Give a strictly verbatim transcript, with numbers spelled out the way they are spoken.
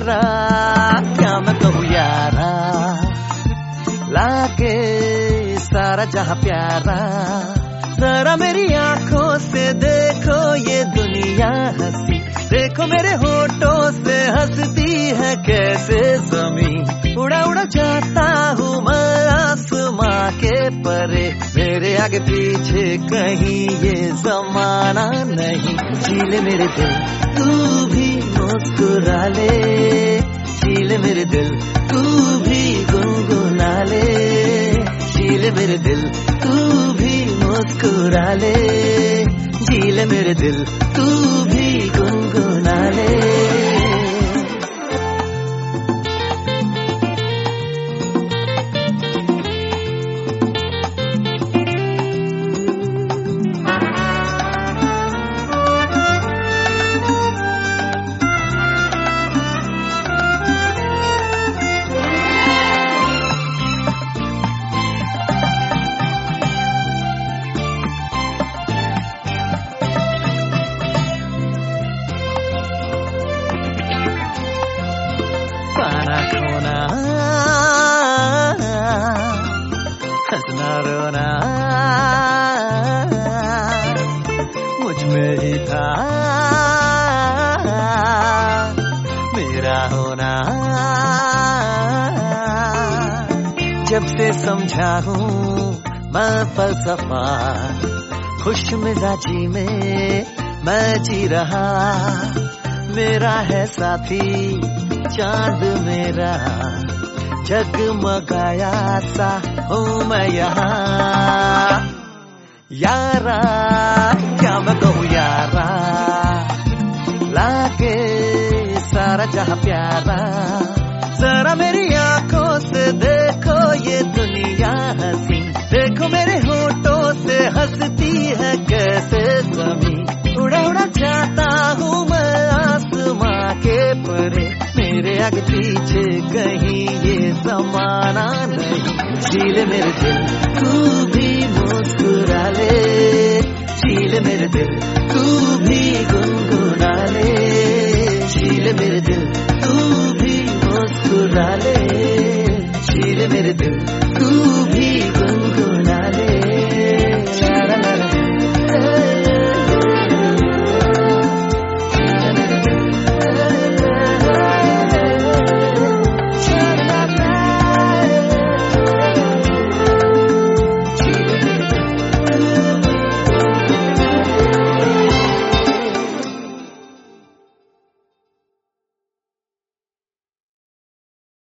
यारा क्या मैं कहूँ यारा, लागे सारा जहां प्यारा। जरा मेरी आंखों से देखो ये दुनिया हंसी, देखो मेरे होठों से हंसती है कैसे ज़मीं। उड़ा उड़ा जाता हूँ मैं आसमां के परे, मेरे आगे पीछे कहीं ये जमाना नहीं। झीले मेरे दिल तू भी मुस्कुरा ले, झीले मेरे दिल तू भी गुनगुना ले, झीले मेरे दिल तू भी मुस्कुरा ले, झीले मेरे दिल तू भी गुनगुना ले। पाना खोना हंसना रोना मुझ में ही था मेरा होना। जब से समझा हूँ मैं फलसफा, खुश मिजाजी में मैं जी रहा। मेरा है साथी चांद मेरा, जगमगाया सा हूँ मैं यहाँ। यारा क्या मैं कहूँ यारा, लागे सारा जहां प्यारा। जरा मेरी आंखों से देखो ये दुनिया हंसी, देखो मेरे होठों से हंसती है कैसे ज़मीं। उड़ा उड़ा जाता हूँ मैं आसमां के परे, मेरे आगे पीछे कहीं ये जमाना नहीं। झीले मेरे दिल